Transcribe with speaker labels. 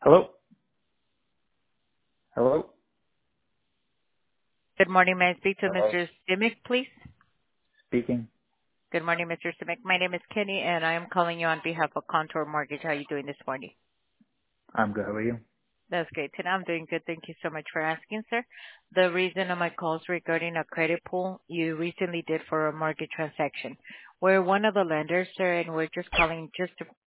Speaker 1: Hello? Hello?
Speaker 2: Good morning. May I speak to
Speaker 1: Hello?
Speaker 2: Mr. Simic, please?
Speaker 1: Speaking.
Speaker 2: Good morning, Mr. Simic. My name is Kenny, and I am calling you on behalf of Contour Mortgage. How are you doing this morning?
Speaker 1: I'm good. How are you?
Speaker 2: That's great. Today I'm doing good. Thank you so much for asking, sir. The reason of my call is regarding a credit pull you recently did for a mortgage transaction. We're one of the lenders, sir, and we're just calling just to